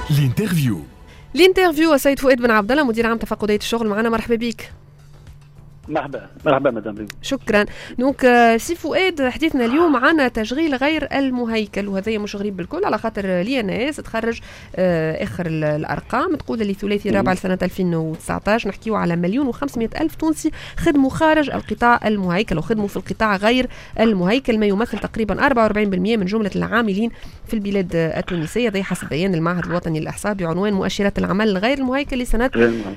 الانترفيو السيد فؤاد بن عبد الله مدير عام تفقدات الشغل معنا. مرحبا بك. مرحبا مدام. شكرا. دونك سي فؤاد، حديثنا اليوم عن تشغيل غير المهيكل، وهذا مش غريب بالكل على خاطر لي تخرج اخر الارقام تقول اللي ثلاثي رابع لسنه 2019 نحكيو على 1,500,000 تونسي خدموا خارج القطاع المهيكل وخدموا في القطاع غير المهيكل، ما يمثل تقريبا 44% من جمله العاملين في البلاد التونسيه، هذا حسب بيان المعهد الوطني للاحصاء بعنوان مؤشرات العمل الغير المهيكل لسنه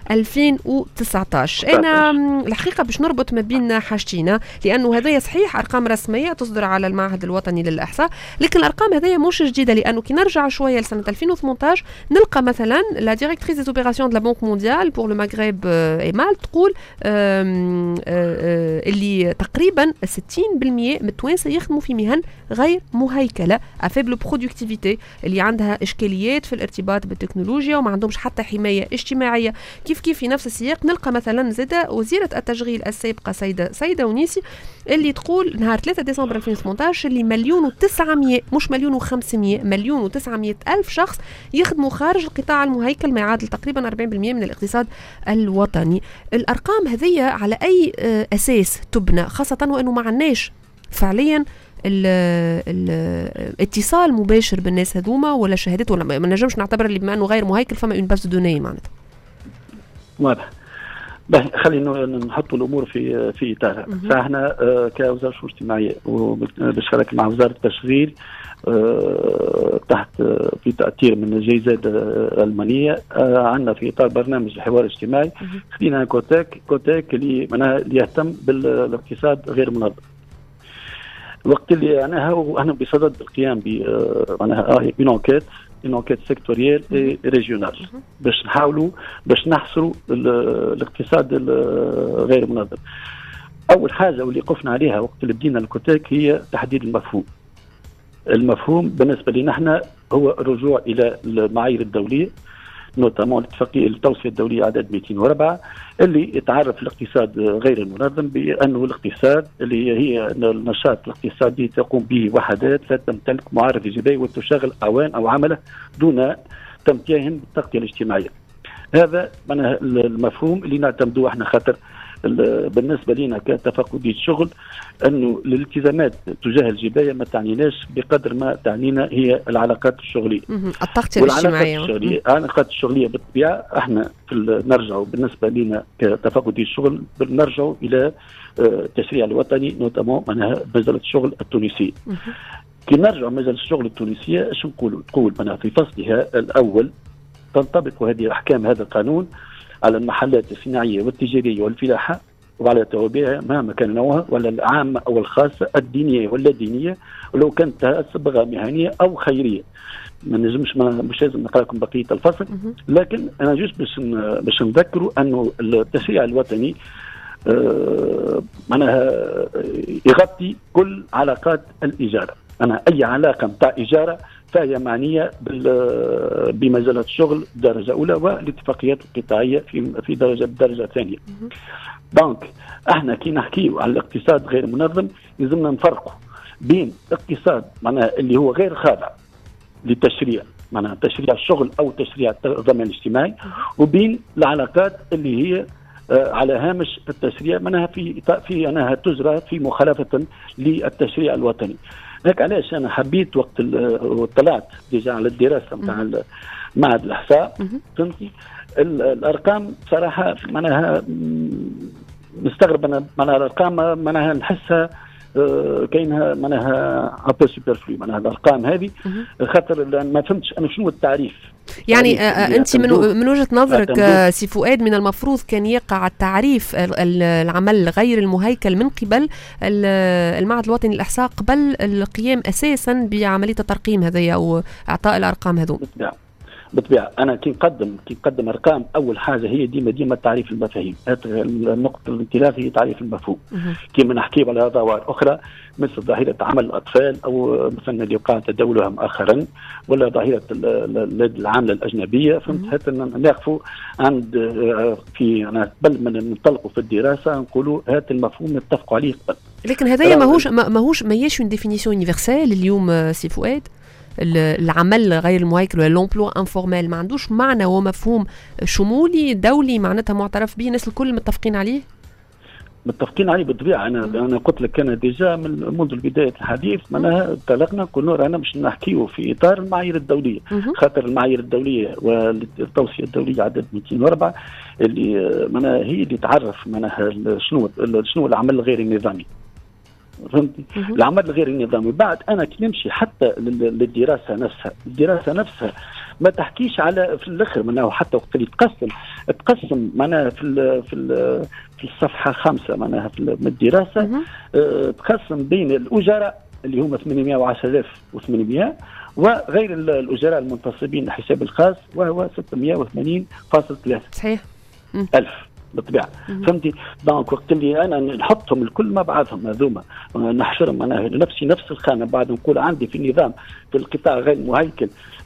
2019. انا الحقيقه باش نربط ما بين حاجتين، لانه هذايا صحيح ارقام رسميه تصدر على المعهد الوطني للاحصاء، لكن الارقام هذايا مش جديده، لانه كي نرجع شويه لسنه 2018 نلقى مثلا لا ديريكتريس دي اوبيراسيون دو لا بنك مونديال بور لو مغرب ايمال تقول اللي تقريبا 60% من التوانسه يخدموا في مهن غير مهيكله افيبل برودكتيفيتي، اللي عندها اشكاليات في الارتباط بالتكنولوجيا وما عندهمش حتى حمايه اجتماعيه. كيف في نفس السياق نلقى مثلا زاده وزيره التشغيل السابقه سيده ونيسي اللي تقول نهار 3 ديسمبر 2018 اللي 1,900,000 مش 1,500,000 1,900,000 شخص يخدموا خارج القطاع المهيكل، ما يعادل تقريبا 40% من الاقتصاد الوطني. الارقام هذه على اي اساس تبنى، خاصه وانه ما عندناش فعليا الاتصال مباشر بالناس هذوما ولا شهادات، ولا ما نجمش نعتبر اللي بما انه غير مهيكل فما اون باس دو دوني معناتها. واضح. خلينا نحط الامور في اطارها. فاحنا كوزاره الشؤون الاجتماعيه وبالشراكه مع وزاره التشغيل تحت في تاثير من الجائزه الالمانيه عندنا في اطار برنامج الحوار الاجتماعي خدينا كوتاك اللي معناها يهتم بالاقتصاد غير منظم. الوقت اللي انا بصدد القيام ب معناها une enquête sectorielle et régionale باش نحصروا الاقتصاد الغير منظم. اول حاجه واللي قفنا عليها وقت اللي بدينا الكوتاك هي تحديد المفهوم بالنسبه لنا احنا هو الرجوع الى المعايير الدوليه، نوتامون الاتفاقيه التوصيه الدوليه عدد 204 اللي يتعرف الاقتصاد غير المنظم بانه الاقتصاد اللي هي النشاط الاقتصادي تقوم به وحدات لا تمتلك معارف جباي وتشغل اعوان او عمله دون تمتيعهم بالتغطيه الاجتماعيه. هذا معناها المفهوم اللي نعتمدوه احنا، خاطر بالنسبه لنا كتفقدي شغل انه الالتزامات تجاه الجبايه ما تعنيناش بقدر ما تعنينا هي العلاقات الشغليه، التغطيه الاجتماعيه. العلاقات الشغليه بالطبيعه احنا نرجعوا بالنسبه لنا كتفقدي الشغل نرجعوا الى التشريع الوطني نوتامون معناها مجله الشغل التونسيه. كي نرجعوا مجله الشغل التونسيه ايش نقولوا؟ تقول معناها في فصلها الاول تنطبق هذه احكام هذا القانون على المحلات الصناعيه والتجاريه والفلاحه وعلى توابعها مهما كان نوعها، ولا العامه او الخاصه، الدينيه ولا دينيه، ولو كانت صبغه مهنيه او خيريه. ما نجمش مش لازم نقرا لكم بقيه الفصل، لكن انا جوست باش نذكروا انه التشريع الوطني معناها يغطي كل علاقات الاجاره. انا اي علاقه نتاع اجاره فهي معنيه بمجالة الشغل درجة أولى والاتفاقيات القطاعية في درجة ثانية. دونك احنا كي نحكيو على الاقتصاد غير منظم لازمنا نفرقوا بين اقتصاد معناها اللي هو غير خاضع للتشريع، معناها تشريع الشغل أو تشريع الضمان الاجتماعي، وبين العلاقات اللي هي على هامش التشريع معناها في أنها تجرى في مخالفة للتشريع الوطني. هيك علاش انا حبيت وقت طلعت ديجا على الدراسه نتاع معهد الاحصاء فهمتي الارقام صراحه معناها مستغرب انا معناها الارقام معناها نحسها كاينها معناها ابو سوبرفلو معناها الارقام هذه، خاطر ما فهمتش انا شنو التعريف. يعني انت من وجهه نظرك سي فؤاد من المفروض كان يقع التعريف العمل غير المهيكل من قبل المعهد الوطني للاحصاء قبل القيام اساسا بعمليه الترقيم هذه او اعطاء الارقام هذو. بالطبيعه انا كي نقدم ارقام اول حاجه هي ديما تعريف المفاهيم. النقطه الانطلاق هي تعريف المفهوم. كيما نحكي على ظواهر اخرى مثل ظاهره عمل الاطفال او مثلا اللي وقع تداولها مؤخرا، ولا ظاهره العامله الاجنبيه، فهمت؟ حتى نقفوا عند في انا قبل ما ننطلقوا في الدراسه نقولوا هذا المفهوم نتفقوا عليه قبل. لكن هذايا ماهوش ما هيش اون ديفينيسيون يونيفرسال اليوم سي فؤاد. العمل غير المهيكل ولا لومبلوا انفورمال ما عندوش معنى ومفهوم شمولي دولي معناتها معترف به الناس الكل متفقين عليه؟ متفقين عليه بالطبيعه. انا قلت لك انا ديجا منذ بدايه الحديث معناها انطلقنا قلنا رانا باش نحكيو في اطار المعايير الدوليه، خاطر المعايير الدوليه والتوصيه الدوليه عدد 204 اللي معناها هي اللي تعرف معناها شنو العمل الغير النظامي. فهمتي؟ العمل الغير النظامي. بعد انا كي نمشي حتى للدراسه نفسها، الدراسه نفسها ما تحكيش على في الاخر معناها حتى وقت اللي تقسم معناها في الصفحه 5 معناها من الدراسه تقسم بين الاجراء اللي هم 810,800 وغير الاجراء المنتصبين لحساب الخاص وهو 680.3 صحيح ألف بالطبيعه. فهمتي؟ دونك وقت اللي انا نحطهم الكل مع بعضهم هذوما نحشرهم انا نفس الخانه، بعد نقول عندي في النظام في القطاع غير المهيكل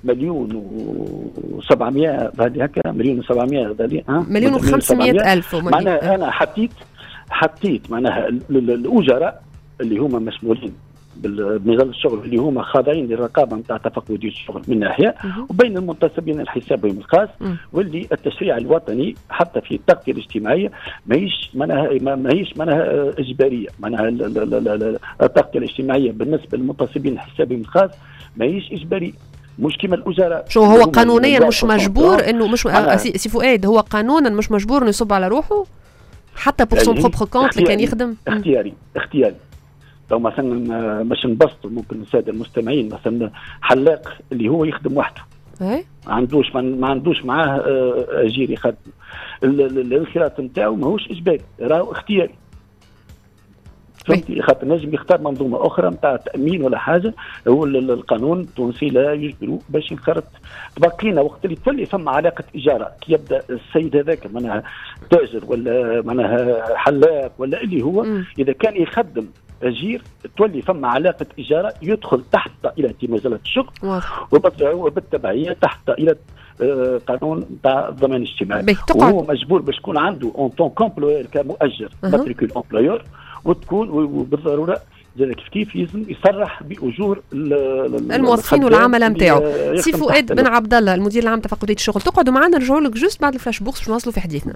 1,700,000 هذه هكا 1,700,000 1,500,000 معناها انا حطيت معناها الاجراء اللي هما مسؤولين بمجال الشغل اللي هما خاضعين للرقابه نتاع تفقدي الشغل من ناحيه، وبين المنتسبين الحساب الخاص واللي التشريع الوطني حتى في التغطيه الاجتماعيه ماهيش معناها اجباريه. معناها التغطيه الاجتماعيه بالنسبه للمنتسبين الحساب الخاص ماهيش اجباريه، مش كما الاجراء. شو هو قانونيا مش مجبور انه مش سي فؤاد هو قانونا مش مجبور انه يصب على روحه حتى بور سون بروبر كونت اللي كان يخدم اختياري. لو مثلا باش نبسط ممكن الساده المستمعين مثلا حلاق اللي هو يخدم وحده ما عندوش معاه اجير يخدم، الانخراط نتاعو ماهوش اجباري راهو اختياري. فهمتي؟ خاطر نجم يختار منظومه اخرى نتاع تامين ولا حاجه، هو القانون التونسي لا يجبره باش ينخرط. تبقينا وقت اللي تولي فما علاقه اجاره كي يبدا السيد هذاك معناها تاجر ولا معناها حلاق ولا اللي هو اذا كان يخدم أجير تولي فما علاقة إجارة يدخل تحت طائلة مجالات الشغل وبالتبعية تحت طائلة قانون تاع الضمان الاجتماعي، وهو مجبور باش يكون عنده اون طون كومبلوير كمؤجر ماتريكول امبلويور، وتكون وبالضرورة كيف لازم يصرح باجور الموظفين والعمل نتاعو. سي فؤاد بن عبد الله المدير العام تفقديه الشغل، تقعدوا معنا نرجعوا لك جوست بعد الفلاش بوكس باش نواصلوا في حديثنا.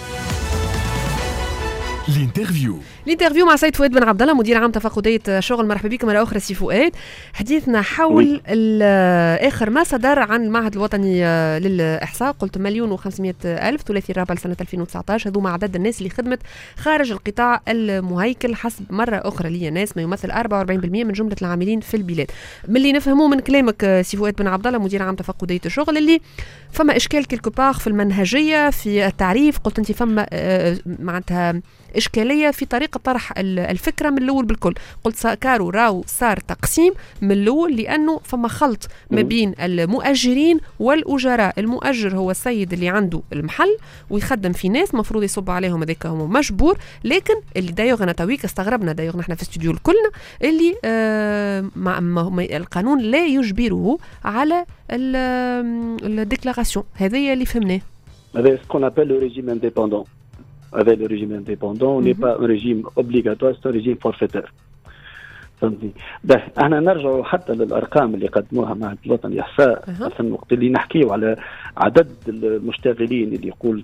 الانترفيو مع سيد فؤاد بن عبد الله مدير عام تفقديه الشغل. مرحبا بكم مره اخرى سي فؤاد. حديثنا حول اخر ما صدر عن المعهد الوطني للاحصاء، قلت 1,500,000 ثلاثي الرابع لسنه 2019، هذوما عدد الناس اللي خدمت خارج القطاع المهيكل حسب مره اخرى لي ناس ما يمثل 44% من جمله العاملين في البلاد. من اللي نفهموه من كلامك سي فؤاد بن عبد الله مدير عام تفقديه الشغل اللي فما اشكال كيلكو باغ في المنهجيه في التعريف، قلت انت فما معناتها إشكالية في طريقة طرح الفكرة من الأول بالكل. قلت راو صار تقسيم من الأول لأنه فما خلط ما بين المؤجرين والأجراء. المؤجر هو السيد اللي عنده المحل ويخدم في ناس مفروض يصب عليهم، هذاك هو مجبور، لكن اللي دايوغ أنا تويك استغربنا دايوغ نحن في استوديو كلنا اللي القانون لا يجبره على الديكلاراسيون. هذا اللي فهمناه. هذا سكون ابل لو ريجيم انديبوندون. Avec le régime indépendant, on n'est pas un régime obligatoire, c'est un régime forfaitaire. فهمتي؟ احنا نرجع حتى للارقام اللي قدموها مع الوطني الاحصاء مثلا وقت اللي نحكيو على عدد المشتغلين اللي يقول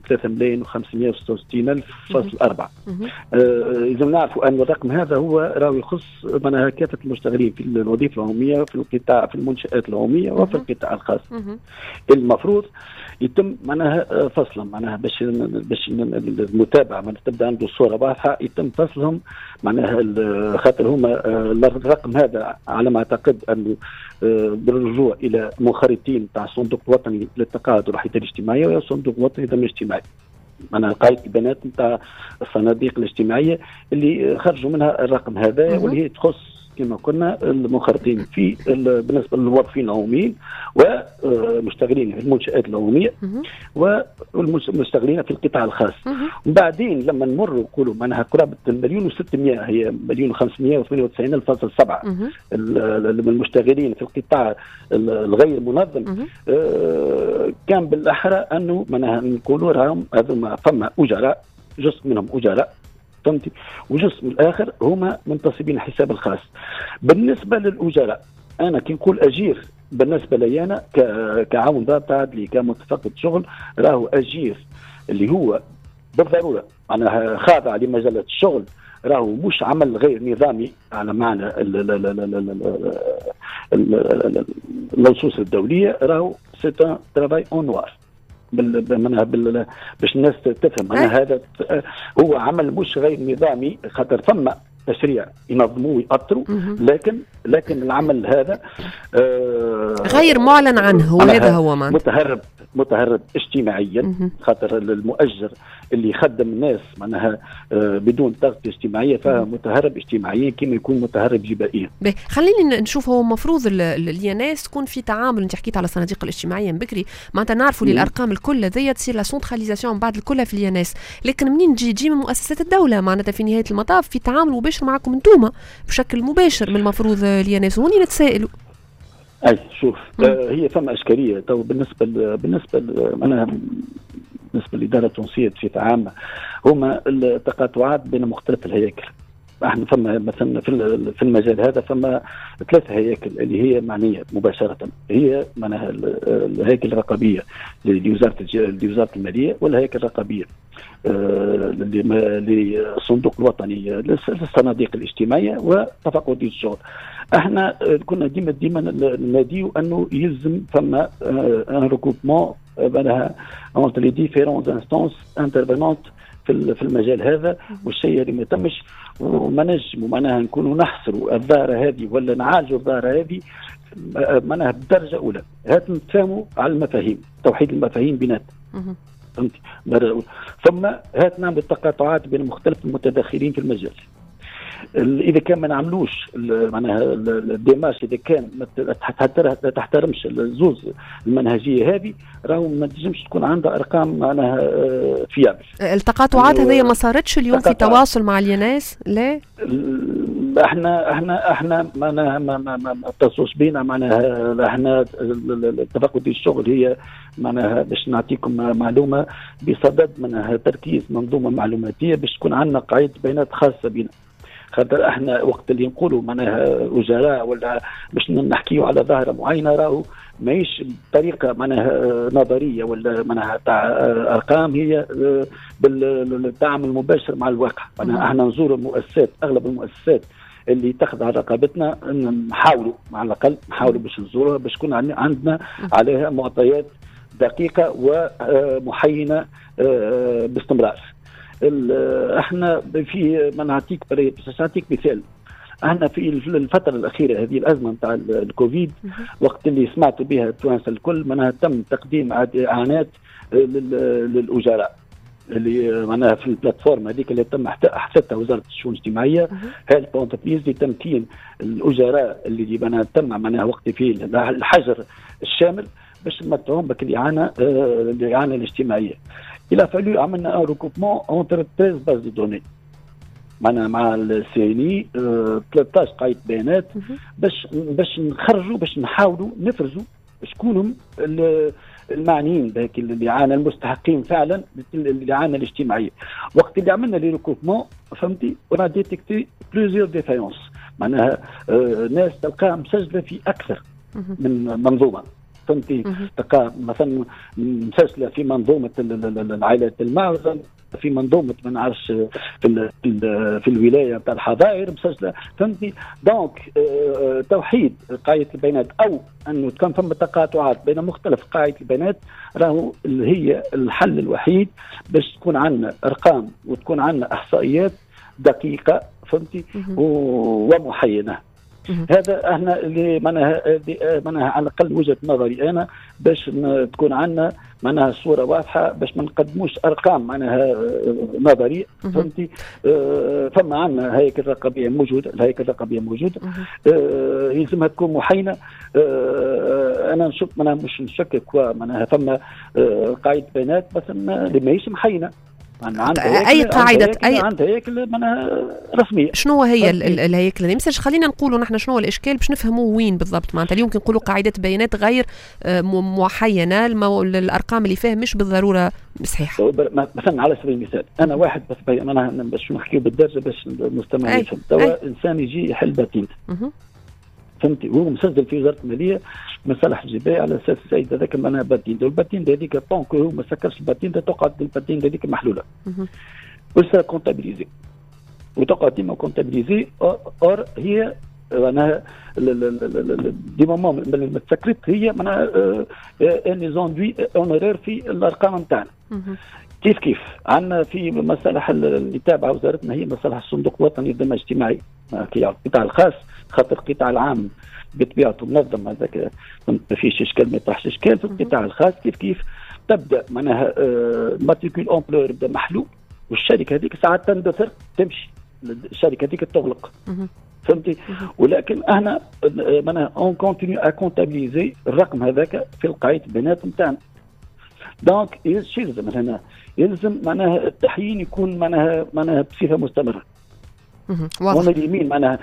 3,566,000.4. اذا نعرفوا ان الرقم هذا هو راهو يخص معناها كافه المشتغلين في الوظيفه العموميه في القطاع في المنشات العموميه وفي القطاع الخاص. المفروض يتم معناها فصلهم معناها باش المتابعه من تبدا عنده الصوره واضحه، يتم فصلهم معناها خاطر هما الرقم هذا على ما اعتقد انه بالرجوع الى منخرطين تاع الصندوق الوطني للتقاعد والحمايه الاجتماعيه والصندوق الوطني للضمان الاجتماعي. أنا قاعدة البيانات نتاع الصناديق الاجتماعية اللي خرجوا منها الرقم هذا واللي هي تخص كما قلنا المنخرطين في بالنسبة للموظفين العموميين ومشتغلين في المنشآت العمومية والمشتغلين في القطاع الخاص. وبعدين لما نمر نقولوا معناها قرابة 1,600,000 هي 1,598,000.7 المشتغلين في القطاع الغير منظم. كان بالأحرى أنه معناها نقولوا راهم هذوما فما أجراء، جزء منهم أجراء فهمتي، وجزء من الآخر هما منتصبين الحساب الخاص. بالنسبة للأجراء أنا كي نقول أجير بالنسبه لي انا كعون ضابط عدلي كمتفقد شغل، راهو اجير اللي هو بالضروره انا خاضع لمجله الشغل، راهو مش عمل غير نظامي على معنى النصوص الدوليه، راهو سيت ترافاي اون نوار باش الناس تفهم. انا هذا هو عمل مش غير نظامي، خاطر ثم تشريع ينظموه ويأطروا، لكن العمل هذا غير معلن عنه، وهذا هو معنى متهرب اجتماعيا، خاطر المؤجر اللي يخدم الناس معناها بدون تغطية اجتماعية فهو متهرب اجتماعيا كما يكون متهرب جبائيا. خليني نشوف، هو المفروض الياناس تكون في تعامل، انت حكيت على الصناديق الاجتماعية بكري، معناتها نعرفوا الارقام الكل ذي تصير لا سنتراليزاسيون بعد الكلها في الياناس، لكن منين تجي من مؤسسات الدولة معناتها في نهاية المطاف في تعامل مباشر معكم انتوما بشكل مباشر من المفروض الياناس، وهني نتسائلوا. اي شوف هي فما اشكاليه تو بالنسبه للاداره التونسيه بصفه عامه، هما التقاطعات بين مختلف الهياكل. احنا فما مثلا في المجال هذا فما 3 هياكل اللي هي معنيه مباشره، هي معناها الهياكل الرقابيه لوزاره الماليه، والهياكل الرقابيه للصندوق الوطني للصناديق الاجتماعيه وتفقدية الشغل. احنا كنا ديما ناديو انه يلزم فما ان ريكوبمون معناها entre les différentes instances intervenantes في المجال هذا، والشيء اللي ما تمش، وما نجموا معناها نكونوا نحصروا الظاهره هذه ولا نعالجوا الظاهره هذه معناها بالدرجه اولى. هات نتفاهموا على المفاهيم، توحيد المفاهيم بيناتنا، فهمتي؟ ثم هات نعمل تقاطعات بين مختلف المتداخلين في المجال. اذا كان ما نعملوش معناها الديماش، اذا كان ما تحترمش الزوز المنهجيه هذه، راهو ما تنجمش تكون عندها ارقام معناها فيابل. التقاطعات هذه ما صارتش اليوم في تواصل مع الياناس؟ لا احنا معناها ما اتصلوش بينا، معناها احنا تفقد الشغل هي معناها باش نعطيكم معلومه بصدد منها تركيز منظومه معلوماتيه باش تكون عندنا قاعده بيانات خاصه بنا. خاطر احنا وقت اللي نقولوا معناها وزراء ولا باش نحكيوا على ظاهره معينه، راهو ماهيش بطريقه معناها نظريه ولا معناها تاع ارقام، هي بالتعامل المباشر مع الواقع. احنا نزور المؤسسات، اغلب المؤسسات اللي تخضع رقابتنا نحاولوا مع الاقل نحاولوا باش نزورها، باش تكون عندنا عليها معطيات دقيقه ومحينه باستمرار. احنا في نعطيك مثال، احنا في الفتره الاخيره هذه الازمه نتاع الكوفيد، وقت اللي سمعتوا بها التوانسه الكل معناها تم تقديم اعانات للاجراء اللي معناها في البلاتفورم هذيك اللي تم حثتها وزاره الشؤون الاجتماعيه هيلث اونتربريز لتمكين الاجراء اللي معناها تم معناها وقت فيه الحجر الشامل باش نمتعوهم بك الاعانه الاجتماعيه. الى فالو عملنا ان ريكوبمون اونتر 13 باز دو دوني مع السي ان اي 13 قاعده بيانات باش نخرجوا باش نحاولوا نفرزوا شكونهم المعنيين بهيك الاعانه المستحقين فعلا للاعانه الاجتماعيه. وقت اللي عملنا لي ريكوبمون فهمتي ونا ديتيكتي بليزيور ديفايونس، معناها ناس تلقاها مسجله في اكثر من منظومه، فهمتي؟ تلقى مثلا مسجله في منظومه العائلات المعزل، في منظومه ما نعرفش في الولايه نتاع الحظائر مسجله، فهمتي؟ دونك توحيد قاعده البيانات او انه كان ثم تقاطعات بين مختلف قاعده البيانات راهو هي الحل الوحيد باش تكون عندنا ارقام وتكون عندنا احصائيات دقيقه، فهمتي؟ ومحينه. هذا احنا اللي معناها على الاقل وجهه نظري انا باش تكون عندنا معناها صوره واضحه باش ما نقدموش ارقام معناها نظريه، فهمتي؟ فما عندنا هيكل رقابيه موجوده، الهيكل الرقابيه موجوده يلزمها تكون محينه. انا نشوف معناها مش نشكك معناها فما قاعده بيانات مثلا اللي ماهيش محينه، اي قاعده عندها هيكل معناها رسميه. شنو هي الهيكل اللي مثلا خلينا نقولوا نحن شنو الاشكال باش نفهموا وين بالضبط؟ معناتها اليوم نقولوا قاعده بيانات غير محينه، الارقام اللي فيها مش بالضروره صحيحه. مثلا على سبيل المثال انا واحد بس انا باش نحكيو بالدرجه باش المستمع يفهم. توا انسان يجي يحل باتيت، فهمتي. وهو مسجل في وزاره الماليه مصالح الجبايه على اساس السيد هذاك معناها باتين، والباتين هذيك طونك هو ما سكرش الباتين تقعد الباتين هذيك محلوله وسا كونتابيليزي وتقعد ديما كونتابيليزي. اور هي معناها دي مومون اللي ما تسكرت هي معناها ان زوندوي اونورير في الارقام نتاعنا. كيف عندنا في مصالح اللي تابعه وزارتنا هي مصالح الصندوق الوطني للدعم الاجتماعي القطاع الخاص، خاطر القطاع العام بطبيعته منظم هذاك ما فيش اشكال ما يطرحش اشكال. في القطاع الخاص كيف تبدا معناها ماتريكول امبلور يبدا محلول، والشركه هذيك ساعات تندثر تمشي، الشركه هذيك تغلق فهمتي. ولكن احنا معناها اون كونتينيو ا كونتابيليزي الرقم هذاك في القاعده البيانات نتاعنا. دونك يلزم هنا يلزم معناها التحيين يكون معناها بصفه مستمره. واضح. اليمين معناها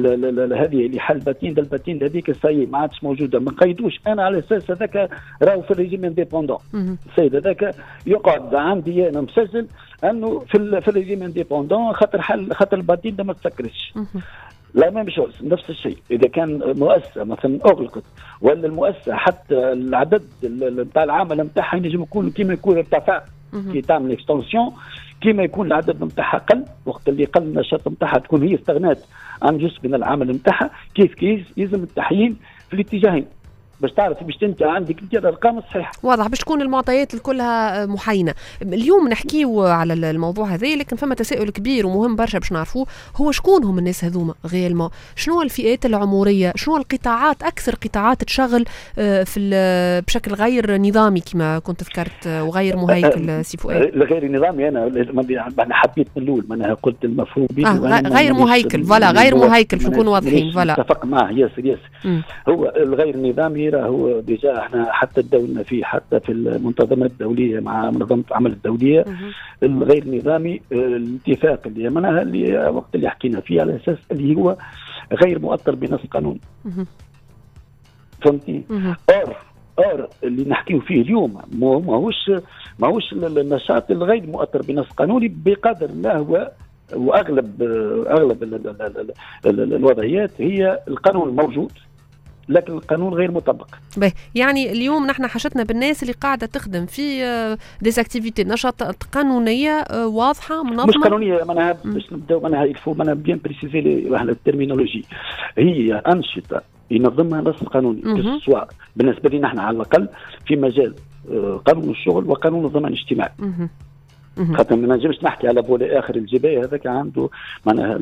هذه اللي حل باتين الباتين هذيك سي ما عادش موجوده، ما نقيدوش انا على اساس هذاك راهو في الريجيم انديبوندون. السيد هذاك يقعد عندي انا مسجل انه في الريجيم انديبوندون خاطر الباتين ما تسكرش. لا ما مش نفس الشيء. اذا كان مؤسسه مثلا اغلقت ولا المؤسسه حتى العدد نتاع العمل نتاعها ينجم يكون كيما يكون ارتفع كي تعمل اكستنسيون، كيما يكون العدد نتاعها قل، وقت اللي قل النشاط نتاعها تكون هي استغنات عن جزء من العمل نتاعها. كيف يلزم التحيين في الاتجاهين باش تعرف باش انت عندك انت الارقام الصحيحه. واضح باش تكون المعطيات كلها محاينه. اليوم نحكيو على الموضوع هذا، لكن فما تساؤل كبير ومهم برشا باش نعرفوه، هو شكون هم الناس هذوما غيالمون؟ شنو الفئات العمريه؟ شنو القطاعات اكثر قطاعات تشغل في بشكل غير نظامي كما كنت ذكرت وغير مهيكل سي فؤاد؟ غير نظامي انا حبيت من الاول معناها قلت المفهوم غير مهيكل فوالا، غير مهيكل باش نكونوا واضحين فوالا. اتفق معه ياسر. هو الغير نظامي هو ديجا احنا حتى دولنا فيه حتى في المنظمات الدوليه مع منظمه العمل الدوليه. الغير نظامي الاتفاق اللي معناها اللي وقت اللي حكينا فيه على اساس اللي هو غير مؤطر بنص قانون فهمتي. اور اللي نحكيه فيه اليوم ماهوش النشاط الغير مؤطر بنص قانوني بقدر ما هو، واغلب الوضعيات هي القانون الموجود لكن القانون غير مطبق. يعني اليوم نحن حاجتنا بالناس اللي قاعده تخدم في ديزاكتيفيتي نشاطات قانونيه واضحه منظمه. مش قانونيه معناها باش نبداو معناها يلفو معناها بيان بريسيزي الترمينولوجي. هي انشطه ينظمها نص قانوني سواء بالنسبه لنا نحن على الاقل في مجال قانون الشغل وقانون الضمان الاجتماعي. خاطر ما نجمش نحكي على بولا اخر الجبايه هذاك عنده معناها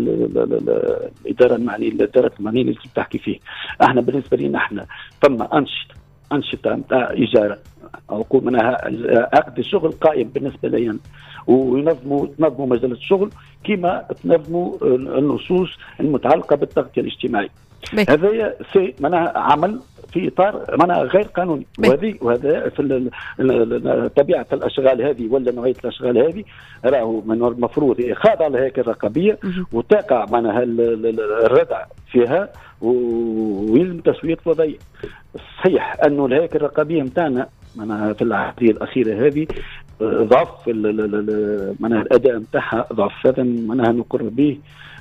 الاداره المعنيه الاداره المعنيه اللي تحكي فيه. احنا بالنسبه لنا احنا ثم انشطه نتاع اجاره او نقول معناها عقد الشغل قائم بالنسبه لنا، وينظموا مجال الشغل كما تنظموا النصوص المتعلقه بالتغطيه الاجتماعيه. هذا سي معناها عمل في اطار معناها غير قانوني، وهذا في طبيعه الاشغال هذه ولا نوعيه الاشغال هذه راهو من المفروض خاضع لهيكل الرقابيه وتقع معناها الردع فيها ويلزم تسويه وضعيه. صحيح انه الهيكل الرقابيه نتاعنا معناها في العهديه الاخيره هذه ضعف معناها الاداء نتاعها ضعف، هذا معناها نقر به.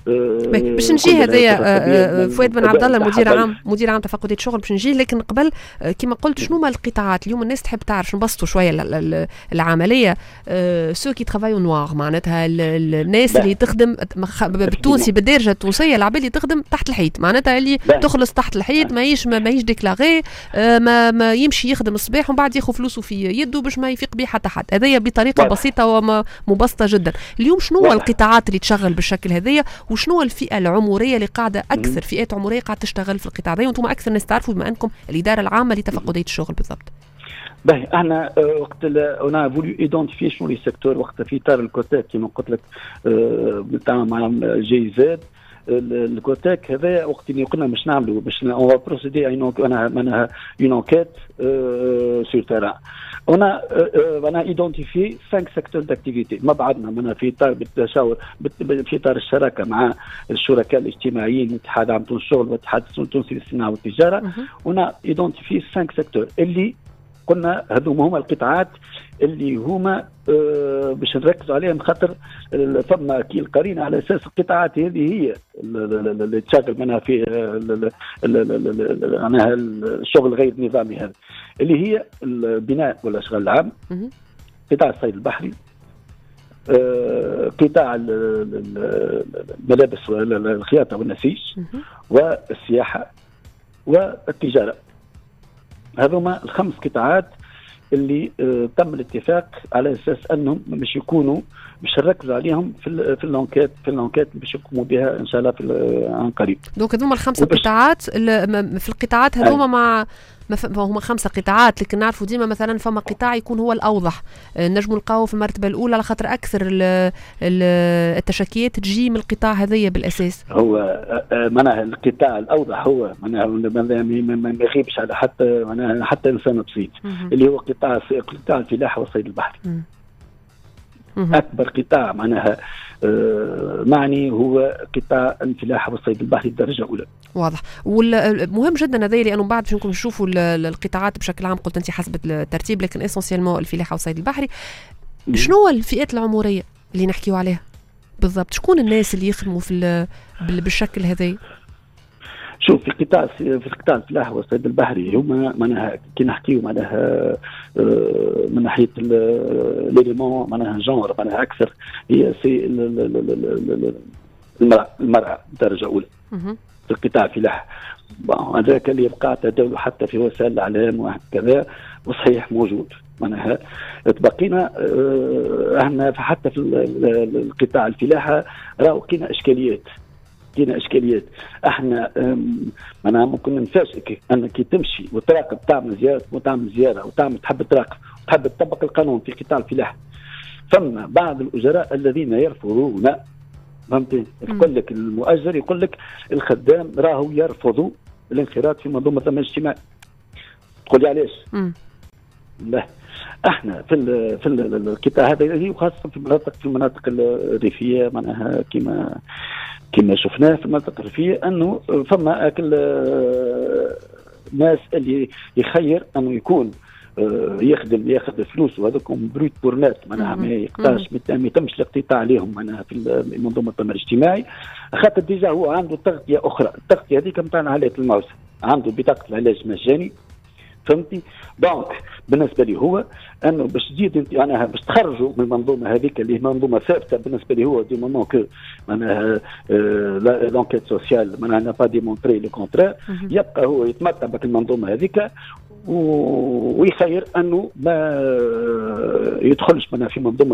باش نجي هذايا فؤاد بن عبد الله مدير عام تفقدات شغل باش نجي، لكن قبل كما قلت شنو ما القطاعات اليوم الناس تحب تعرف نبسطوا شويه العمليه. سو كي ترافايو نوار معناتها الناس اللي تخدم بالتونسي بالدارجه التونسيه العباد اللي تخدم تحت الحيط، معناتها اللي تخلص تحت الحيط ماهيش ديكلاغي، ما يمشي يخدم الصباح ومن بعد ياخذ فلوسه في يده باش ما يفيق به حتى حد. هذايا بطريقه بسيطه ومبسطه جدا. اليوم شنو القطاعات اللي تشغل بالشكل هذايا وشنو الفئه العمريه اللي قاعده اكثر فئات عمريه قاعده تشتغل في القطاع هذا وانتم اكثر ناس تعرفوا بما انكم الاداره العامه لتفقدات الشغل بالضبط؟ احنا وقت انا فولو ايدونتيفي شنو لي سيكتور وقت في اطار الكوتاك كما قلت لك بالتعاون مع جي زاد. الكوتاك هذا وقت اللي قلنا باش نعملوا باش اون بروسيدي انا اون انكيت سور تيران. انا ايدونتيفي 5 سيكتور داكتيفيتي ما بعدنا منها في اطار بالتشاور في اطار الشراكه مع الشركاء الاجتماعيين الاتحاد العام للشغل والاتحاد التونسي للصناعه والتجاره. انا ايدونتيفي 5 سيكتور اللي قلنا هذوما هما القطاعات اللي هما باش نركزوا عليهم، خاطر فما كي القرينه على اساس القطاعات هذه هي اللي تشغل منها في معناها الشغل غير نظامي هذا، اللي هي البناء والاشغال العام، قطاع الصيد البحري، قطاع الملابس والخياطه والنسيج، والسياحه والتجاره. هذوما الخمس قطاعات اللي تم الاتفاق على اساس انهم باش يكونوا باش نركزوا عليهم في اللونكات اللي باش يقوموا بها ان شاء الله عن قريب. دونك هذوما الخمسه قطاعات في القطاعات هذوما مع هما 5 قطاعات، لكن نعرفوا ديما مثلا فما قطاع يكون هو الأوضح، نجموا نلقاوه في المرتبة الأولى على خاطر أكثر التشكيات تجي من القطاع هذية بالأساس. هو معناها القطاع الأوضح هو معناها ما يغيبش على حتى إنسان بسيط، اللي هو قطاع الفلاحة والصيد البحري. أكبر قطاع معناها معني هو قطاع الفلاحة والصيد البحري الدرجة الأولى. واضح. والمهم جدا هذا لأنه بعد باش نكون نشوفوا القطاعات بشكل عام، قلت أنت حسب الترتيب، لكن إسونسيالمون الفلاحة والصيد البحري. شنو الفئات العمرية اللي نحكيوا عليها بالضبط؟ شكون الناس اللي يخدموا بالشكل هذا؟ شوف في قطاع الفلاحة والصيد البحري هما معناها كي نحكيو معناها من ناحية ليليمون معناها جونر معناها أكثر هي سي المرأة درجة أولى في القطاع الفلاحة. هذاك اللي يبقى تداول حتى في وسائل الإعلام وكذا وصحيح موجود معناها. تبقينا احنا حتى في القطاع الفلاحة راهو كاين اشكاليات احنا معناها ممكن نفاجئك انك تمشي وتراقب تعمل زياره وتعمل تحب تراقب وتحب تطبق القانون في قطاع الفلاحه، ثم بعض الاجراء الذين يرفضون، فهمتي؟ يقول لك المؤجر يقول لك الخدام راهو يرفض الانخراط في منظومه الضمان الاجتماعي. تقول لي علاش؟ لا احنا في القطاع هذا وخاصه في المناطق الريفيه معناها كما شفناه في المناطق الريفيه انه فما اكل ناس اللي يخير انه يكون ياخذ فلوس وهذاكم بروت بورنات معناها ما يقطعش ما يتمش الاقتطاع عليهم معناها في منظومه الضمان الاجتماعي، خاطر ديجا هو عنده تغطيه اخرى، التغطيه هذيك نتاع عائله الموسى، عنده بطاقه العلاج مجاني، فهمتي؟ دونك بالنسبه لي هو انه باش تزيد انت معناها باش تخرجوا من المنظومه هذيك اللي هي منظومه ثابته بالنسبه لي هو دي مومون كو معناها لونكيت سوسيال معناها نا با ديمونطري لو كونترير، يبقى هو يتمتع بك المنظومه هذيك ويخير انه ما يدخلش منها في منظومه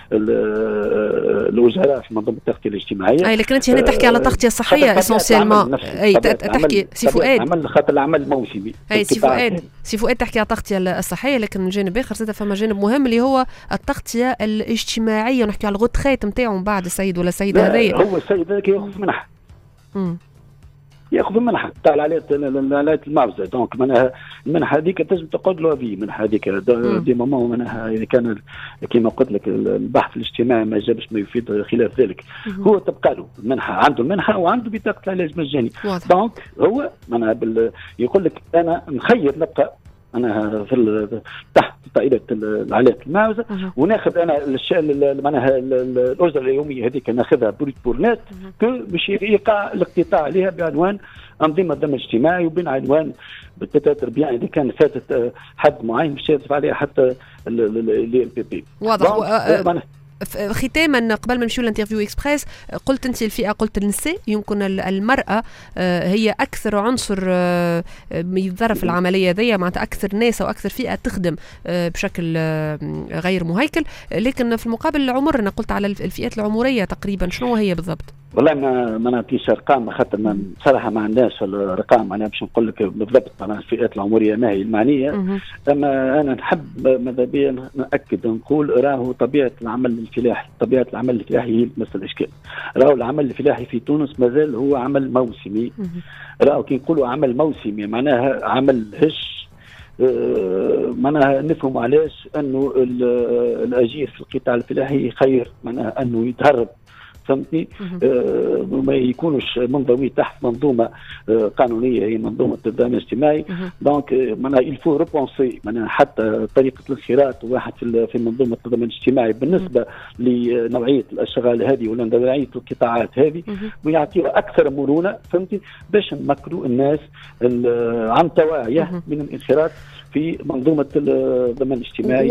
الوزراء في منظومه التغطيه الاجتماعيه. اي لكن انت هنا تحكي على تغطيه صحيه اسونسيالمون، اي تحكي سي فؤاد خاطر العمل موسمي. اي سي فؤاد تحكي على التغطيه الصحيه، لكن من جانب اخر زاد فما جانب مهم اللي هو التغطيه الاجتماعيه، ونحكي على الغوتريت نتاعو من بعد السيد ولا السيده هذيا. هو السيد هذاك ياخذ منح ياخذ منحه تاع العائلات المعوزه، دونك معناها المنحه هذيك تنجم تقعد له في منحه هذيك دي مومون معناها اذا كان كما قلت لك البحث الاجتماعي ما جابش ما يفيد خلاف ذلك، هو تبقى له منحه، عنده المنحه وعنده بطاقه العلاج مجاني، دونك هو معناها يقول لك انا نخير نبقى انا في تحت طائله العائلات المعوزه وناخذ انا معناها الاجره اليوميه هذيك ناخذها بورنات باش يقع الاقتطاع عليها بعنوان انظمه الضمان الاجتماعي وبين عنوان بالتتربيه اذا كان فاتت حد معين باش يصرف عليها حتى ال بي. واضح. ختاما قبل ما نمشيو للانترفيو اكسبريس، قلت انت الفئه، قلت النساء، يمكن المراه هي اكثر عنصر يتضرر في العمليه ذي، معناتها اكثر ناس او اكثر فئه تخدم بشكل غير مهيكل، لكن في المقابل العمر انا قلت على الفئات العمريه تقريبا شنو هي بالضبط؟ والله ما نعطيش ارقام خاطر بصراحه ما عندناش الارقام، انا باش نقول لك بالضبط معناها الفئات العمريه ما هي المعنيه، اما انا نحب ماذا بيا ناكد نقول راهو طبيعه العمل الفلاحي هي نفس الاشكال، راهو العمل الفلاحي في تونس مازال هو عمل موسمي، راهو كي نقولوا عمل موسمي معناها عمل هش، معناها نفهم علاش انه الاجير في القطاع الفلاحي خير معناها انه يتهرب فهمتني. ما يكونوش منضوي تحت منظومه قانونيه هي منظومه الضمان الاجتماعي. دونك معناها يلفو ريبونسي معناها حتى طريقه الانخراط واحد في منظومه الضمان الاجتماعي بالنسبه لنوعيه الاشغال هذه ولا نوعيه القطاعات هذه، ويعطيها اكثر مرونه فهمتي باش نمكنوا الناس عن توعيه من الانخراط في منظومه الضمان الاجتماعي.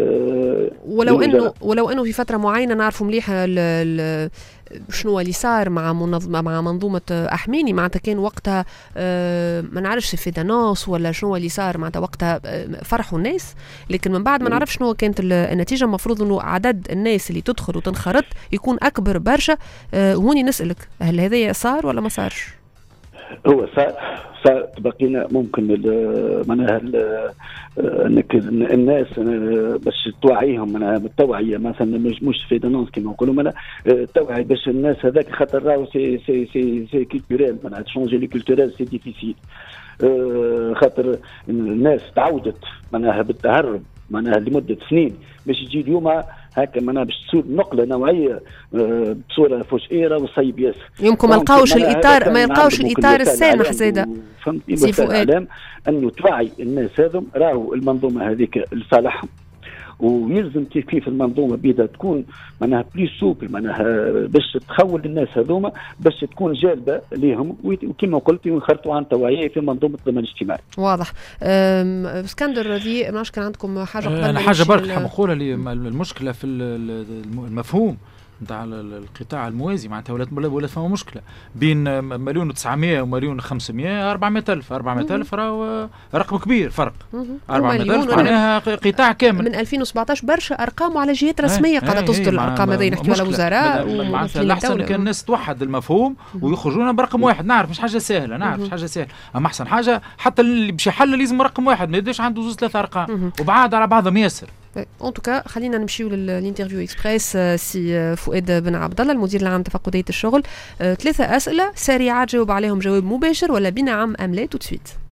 ولو انه في فتره معينه نعرفوا مليح شنو اللي صار مع منظومه احميني، معناتها كان وقتها ما نعرفش في دانوس ولا شنو اللي صار، معناتها وقتها فرحوا الناس، لكن من بعد ما نعرف شنو كانت النتيجه. المفروض انه عدد الناس اللي تدخل وتنخرط يكون اكبر برشا. هوني نسالك هل هذا صار ولا ما صارش؟ هو صار بقينا ممكن معناها انك الناس باش توعيهم معناها بالتوعيه مثلا مش في دانونس كما نقولوا معناها التوعيه باش الناس هذاك خاطر راهو سي كولتوريل معناها تشونجي لي كولتوريل سي ديفيسيل خاطر الناس تعودت معناها بالتهرب معناها لمده سنين باش يجي اليوم هكا معناها باش تصير نقله نوعيه بصوره فجائيه وصيب ياسر. يمكن ما يلقاوش الاطار السامح زاده. فهمتني بالفعل انه توعي الناس هذم راهو المنظومه هذيك لصالحهم، ويلزم كيف المنظومه بيدها تكون معناها بلي سوبل معناها باش تخول الناس هذوما باش تكون جالبه ليهم، وكما قلت ينخرطوا عن توعيه في منظومه الضمان الاجتماعي. واضح. اسكندر ذي ماش كان عندكم حاجه قبل؟ انا حاجه برك حاب نقولها لي المشكله في المفهوم نتاع القطاع الموازي، معناتها ولا فما مشكله بين 1,900,000 و1,500,000 400,000 راهو رقم كبير فرق. 400,000 معناها قطاع كامل. من 2017 برشا ارقام وعلى جهات رسميه قاعده تصدر الارقام هذه، نحكي على وزراء. معناتها الاحسن كان الناس توحد المفهوم ويخرجونا برقم واحد. نعرف مش حاجه سهله، اما احسن حاجه حتى اللي باش يحل لازم رقم واحد، ما يديش عنده زوج ثلاث ارقام وبعاد على بعضهم ياسر. ان توكا خلينا نمشيو للانترفيو اكسبريس. سي فؤاد بن عبد الله المدير العام تفقديه الشغل. 3 اسئله سريعه جاوب عليهم جواب مباشر ولا بنعم ام لا تو سويت.